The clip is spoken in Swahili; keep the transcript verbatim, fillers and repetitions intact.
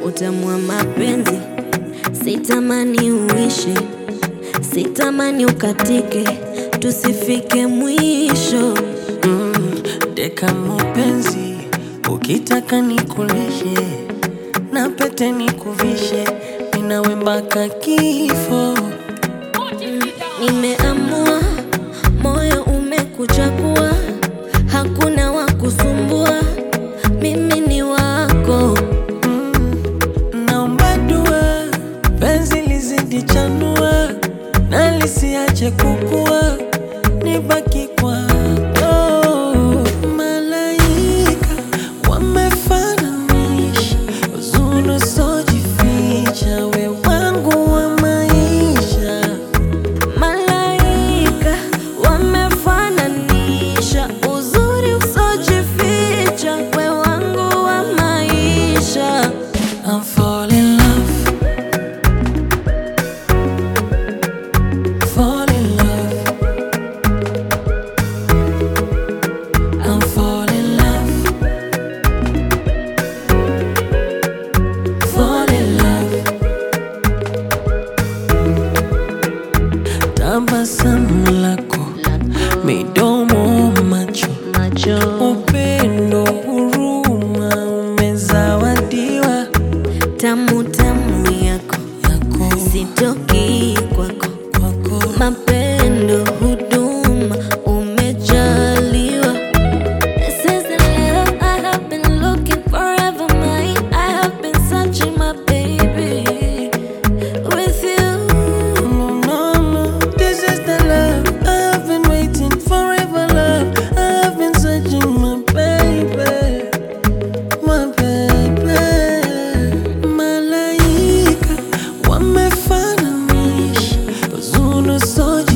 utamu wa mapenzi. Sitamani uishi, sitamani ukatike, tusifike mwisho. mm, Deka mpenzi, ukitaka nikulishe na pete nikuvishe, ninawe mpaka kifo. Nimeamua, moyo umekuchagua, hakuna wa kusumbua, mimi ni wako. mm, Naomba dua, penzi lizidi chanua, na lisiache kukua, nibaki kwako. Malaika wamefananisha, uzuri usiojificha, we wangu wa maisha. Malaika wamefananisha, uzuri usiojificha, we wangu wa maisha. I'm fall in love, fall in love, I'm fall in love, fall in love. Tabasamu lako, midomo, macho, Macho upendo, huruma, umezawadiwa tamu tamu yako, yako sitoki kwako, kwako. mapendo huduma umejaliwa. This is the love I have been looking forever mine. I have been searching my baby with you. No, no, no, this is the love I've been waiting forever, love I've been searching, my baby, my baby. Malaika wamefananisha, uzuri usiojificha,